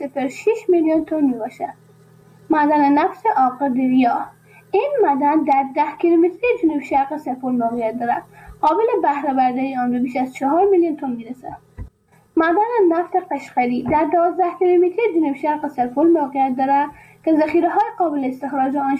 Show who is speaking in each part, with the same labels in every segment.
Speaker 1: 0.06 میلیون تن میباشد. معدن نفت آقادریا. این معدن در 10 کیلومتری جنوب شرق سپول موقعیت دارد. قابل بهره برداری آن به بیش از 4 میلیون تن میرسد. معدن نفت قشقری در 12 کیلومتری جنوب شرق سپول موقعیت دارد که ذخیره‌های قابل استخراج آن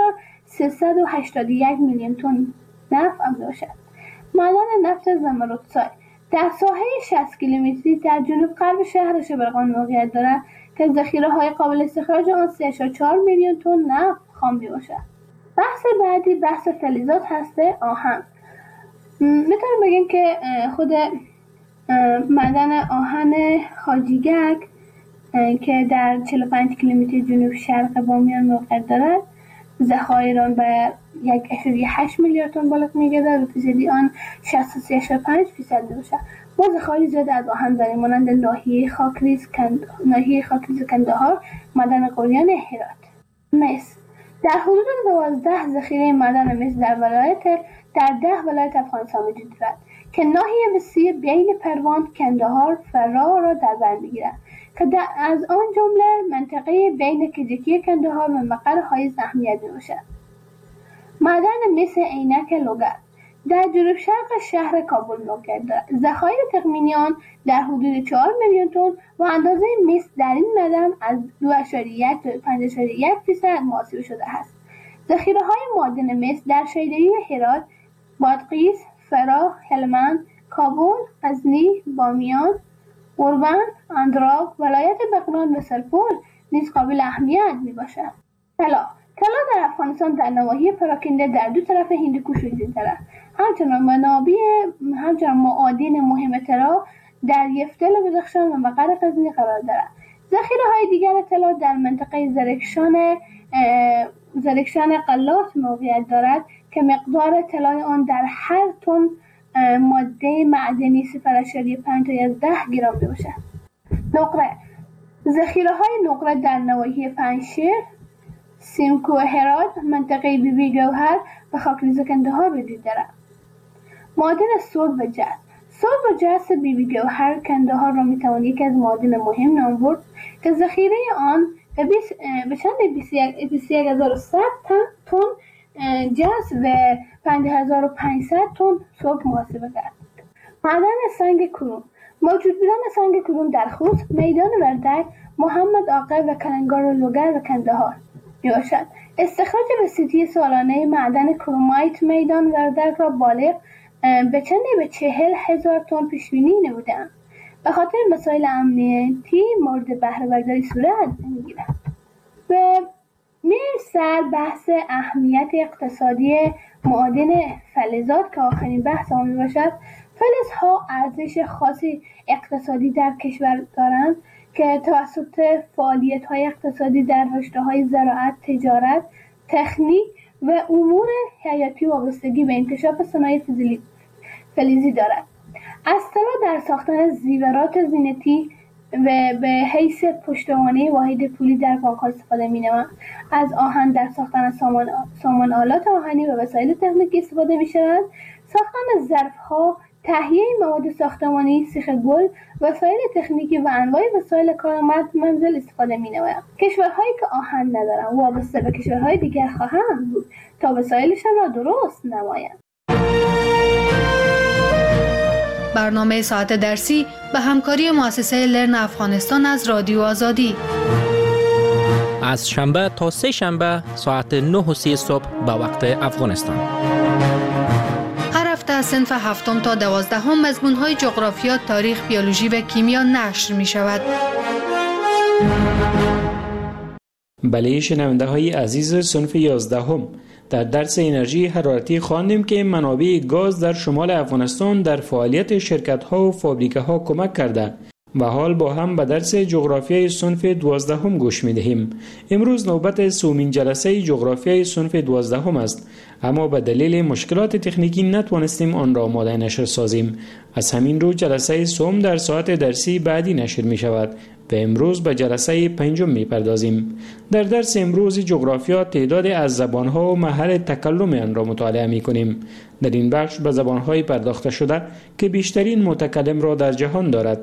Speaker 1: 6381 میلیون تن نفت میباشد. معدن نفت زمردسای در ساحه 60 کیلومتری در جنوب غرب شهر شبرغان موقعیت دارد که ذخیره‌های قابل استخراج آن 3.4 میلیون تن نفت خام میباشد. بحث بعدی بحث فلزات هسته آهن. میتونم بگم که خود معدن آهن خاجیگک که در 45 کیلومتر جنوب شرق بامیان موقعیت دارد، ذخایر آن به 1.8 میلیارد تن بالغ می‌گردد و فیصدی آن 63.5% میباشد. ما ذخایر زیاد از آهن داریم مانند ناحیه خاکریز کندهار، معدن قلیان هرات. مس در حدود 12 ذخیره معدن مس در 10 ولایت افغانستان وجود دارد که ناحیه مسی بین پروان، کندهار، فراه را در بر میگیرد که از آن جمله منطقه بین کجکی کندهار و مقر حائز اهمیت میباشد. معدن مس عینک لوگر در جنوب شرق شهر کابل موقعیت دارد. ذخایر تخمینی آن در حدود 4 میلیون تن و اندازه مس در این معدن از 2.1 تا 5.1% محاسبه شده است. ذخیره‌های معدن مس در شیدایی هرات، بادغیس، فراه، هلمند، کابل، غزنی، بامیان، اوربند، اندراب، ولایت بغلان و سرپل نیز قابل اهمیت میباشد. طلا در افغانستان در نواحی پراکنده در دو طرف هندوکش وجود دارد. همچنان معادن مهم طلا در یفتل و بدخشان و مقر غزنی قرار دارد. ذخیره‌های دیگر طلا در منطقه زرکشان قلات موقعیت دارد که مقدار طلای آن در هر تن ماده معدنی 0.5 تا 10 گرم میباشد. نقره ذخیره‌های نقره در نواحی پنجشیر، سیمکو هرات، منطقه بیبی گوهر و خاکریز کندهار وجود دارد. معادن سرب و جست بیبی گوهر کندهار را میتوان یکی از معادن مهم نام برد که ذخیره آن به چند 21,100 تن جست و 5,500 تن سرب محاسبه کرد. معدن سنگ کروم موجود بودن سنگ کروم در خوست، میدان وردک، محمد آقا و کلنگار لوگر و کندهار میباشد. استخراج وسیطی سالانه معدن کرومایت میدان وردک را بالغ به 40,000 تن پیشبینی نموده‌اند. به خاطر مسائل امنیتی مورد بهره برداری صورت نمیگیرد. به مثال بحث اهمیت اقتصادی معادن فلزات که آخرین بحث آن میباشد. فلزها ارزش خاصی اقتصادی در کشور دارند که توسط فعالیت‌های اقتصادی در رشته‌های زراعت، تجارت، تکنیک و امور حیاتی وابستگی به انکشاف صنایع فلزی دارد. از طلا در ساختن زیورات زینتی و به حیث پشتوانه واحد پولی در بانک‌ها استفاده می‌نمایند. از آهن در ساختن سامان آلات آهنی و وسایل تکنیکی استفاده می‌شود. ساختن ظرف‌ها، تهیه مواد ساختمانی، سیخ گل، وسایل تکنیکی و انواع وسایل کار منزل استفاده می‌نمایند. کشورهایی که آهن ندارند وابسته به کشورهای دیگر خواهند بود تا وسایلشان را درست نمایند.
Speaker 2: برنامه ساعت درسی به همکاری مؤسسه لرن افغانستان از رادیو آزادی.
Speaker 3: از شنبه تا سه شنبه ساعت 9:30 صبح به وقت افغانستان.
Speaker 2: هر هفته از صنف 7 تا 12 مضمون‌های جغرافیا، تاریخ، بیولوژی و کیمیا نشر می‌شود.
Speaker 4: بله شنونده‌های عزیز صنف 11 در درس انرژی حرارتی خواندیم که منابع گاز در شمال افغانستان در فعالیت شرکت‌ها و فابریکه‌ها کمک کرده و حال با هم به درس جغرافیای صنف 12 گوش می‌دهیم. امروز نوبت سومین جلسه جغرافیای صنف 12 است، اما به دلیل مشکلات تکنیکی نتوانستیم آن را آماده نشر سازیم. از همین رو جلسه سوم در ساعت درسی بعدی نشر می‌شود و امروز به جلسه 5 می‌پردازیم. در درس امروز جغرافیا تعداد از زبان‌ها و محل تکلم آن را مطالعه می‌کنیم. در این بخش به زبان‌های پرداخته شده که بیشترین متکلم را در جهان دارد.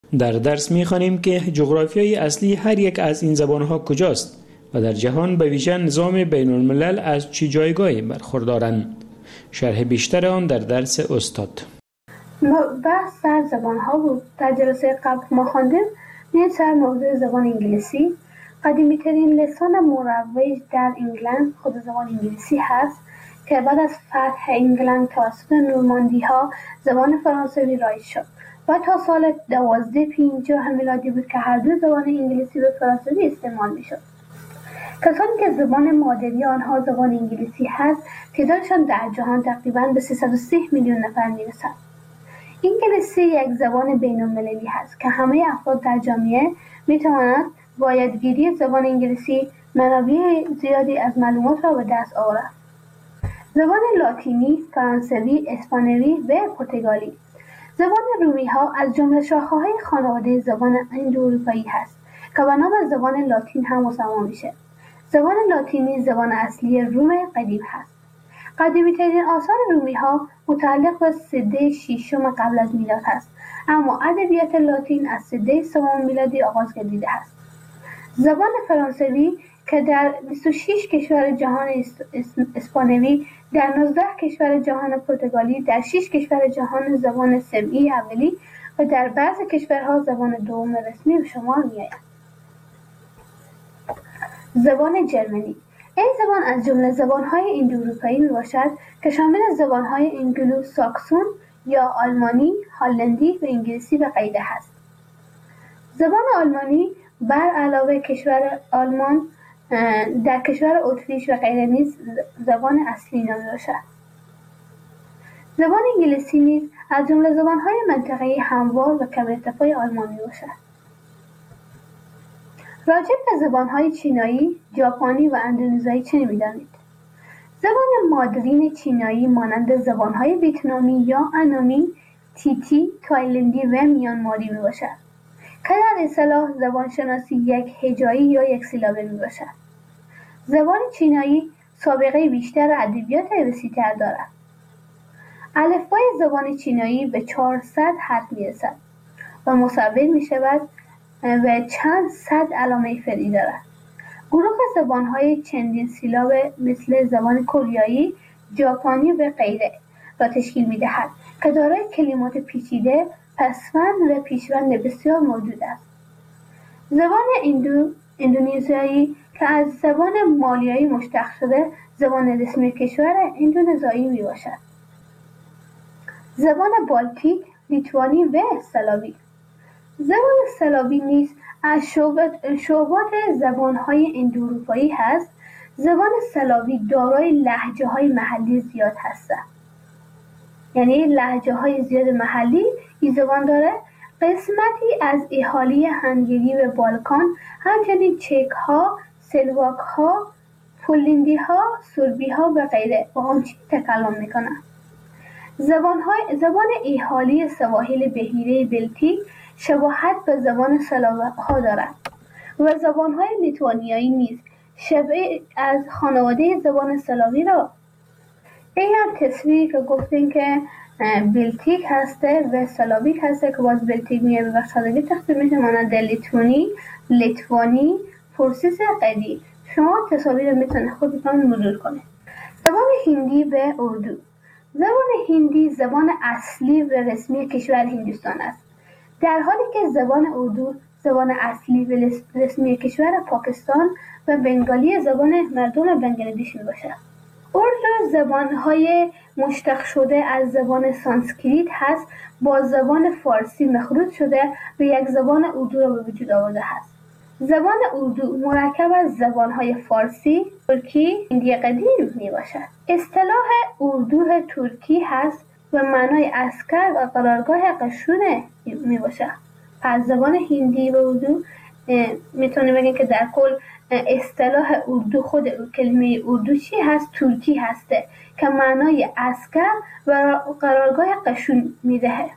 Speaker 4: در درس می‌خوانیم که جغرافیای اصلی هر یک از این زبان‌ها کجاست و در جهان به ویژه نظام بین‌الملل از چه جایگاهی برخوردارند. شرح بیشتر آن در درس استاد.
Speaker 1: بحث سر زبان‌ها بود. در جلسه قبل ما خواندیم سر موضوع زبان انگلیسی. قدیمی‌ترین لسان مروج در انگلند خود زبان انگلیسی هست که بعد از فتح انگلند توسط نورماندی‌ها زبان فرانسوی رایج شد و تا سال 1250 میلادی بود که هر دو زبان انگلیسی و فرانسوی استعمال می‌شد. کسانی که زبان مادری آنها زبان انگلیسی هست تعدادشان در جهان تقریباً به 330 میلیون نفر می‌رسد. انگلیسی یک زبان بین‌المللی هست که همه افراد در جامعه می‌توانند با یادگیری زبان انگلیسی منابع زیادی از معلومات را به دست آورند. زبان لاتینی، فرانسوی، اسپانیایی و پرتغالی. زبان رومی‌ها از جمله شاخه‌های خانواده زبان اندواروپایی هست که به نام زبان لاتین هم مسما میشه. زبان لاتینی زبان اصلی روم قدیم هست. قدیمی‌ترین آثار رومی‌ها متعلق به سده ششم قبل از میلاد هست، اما ادبیات لاتین از سده سوم میلادی آغاز گردیده است. زبان فرانسوی که در 26 کشور جهان اسپانیایی، در 19 کشور جهان پرتغالی، در 6 کشور جهان زبان سمعی اولی و در بعضی کشورها زبان دوم رسمی به شمار می‌آید. زبان جرمنی. این زبان از جمله زبان‌های اندواروپایی میباشد که شامل زبان‌های انگلو ساکسون یا آلمانی، هلندی و انگلیسی به قیده است. زبان آلمانی بر علاوه کشور آلمان در کشور اتریش و غیره نیز زبان اصلی نامیده باشد. زبان انگلیسی نیز از جمله زبان‌های منطقه‌ای هموار و کم ارتفاع آلمان میباشد. راجع به زبان‌های چینایی، ژاپنی و اندونزیایی چه می‌دانید؟ زبان مادرین چینایی مانند زبان‌های ویتنامی یا انامی، تیتی، تایلندی و میانماری میباشد که در اصطلاح زبانشناسی یک هجایی یا یک سیلابه میباشد. زبان چینایی سابقه بیشتر ادبیات وسیع‌تر دارد. الفبای زبان چینایی به 400 حرف میرسد و مصور میشود و چند صد علامه فرعی دارد. گروه زبان‌های چندین سیلاب مثل زبان کره، ژاپنی و غیره را تشکیل می‌دهد که دارای کلمات پیچیده، پسوند و پیشوند بسیار موجود است. زبان اندونزیایی که از زبان مالیایی مشتق شده، زبان رسمی کشور اندونزیایی میباشد. زبان بالتیک، لیتوانی و سلاوی. زبان سلاوی نیز از شعبات زبان‌های اندواروپایی هست. زبان سلاوی دارای لهجه‌های محلی زیاد هستند. یعنی لهجه‌های زیاد محلی این زبان داره. قسمتی از اهالی هنگری و بالکان، همچنین چک‌ها، سلواک‌ها، پولندی‌ها، سربی‌ها و غیره با آن چیز تکلم می‌کنند. زبان اهالی سواحل بحیره بلتیک شباهت به زبان سلاوها دارد و زبان‌های لیتوانیایی نیز شبیه از خانواده زبان سلاوی را. این هم تصویری که گفتیم که بلتیک هسته و سلاویک هسته که باز بلتیک میگه به بخشادگی تقسیم میشه مانند لیتوانی، لیتوانی، پرسیس قدی. شما تصاویر رو میتونید خودتون مرور کنید. زبان هندی و اردو. زبان هندی زبان اصلی و رسمی کشور هندوستان است، در حالی که زبان اردو زبان اصلی و رسمی کشور پاکستان و بنگالی زبان مردم بنگلادش میباشد. اردو زبان‌های مشتق شده از زبان سانسکریت هست، با زبان فارسی مخلوط شده و یک زبان اردو را به وجود آورده است. زبان اردو مرکب از زبان‌های فارسی، ترکی، هندی قدیم میباشد. اصطلاح اردو ترکی هست و معنای عسکر و قرارگاه قشون میباشد. پس زبان هندی و اردو میتونه بگیم که در کل اصطلاح اردو، خود کلمه اردو چی هست؟ ترکی هسته که معنای عسکر و قرارگاه قشون میدهه.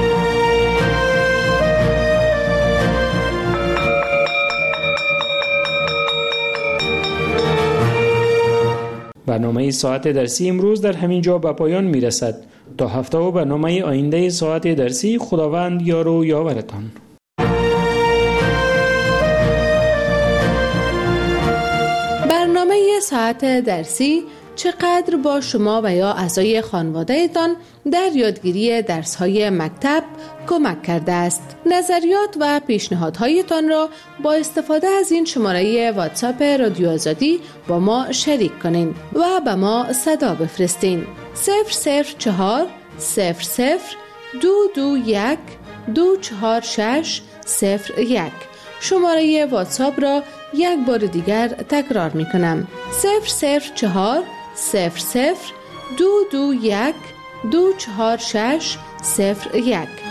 Speaker 4: برنامه ساعت درسی امروز در همین جا به پایان میرسد. تا هفته و برنامه آینده ساعت درسی، خداوند یار و یاورتان.
Speaker 5: ساعت درسی چقدر با شما و یا اعضای خانواده‌تان در یادگیری درس‌های مکتب کمک کرده است. نظریات و پیشنهادهایتان را با استفاده از این شماره واتساپ رادیو آزادی با ما شریک کنین و به ما صدا بفرستین. 004 00 221 246 01. شماره واتساپ را یک بار دیگر تکرار می کنم. 004 00 221 246 01.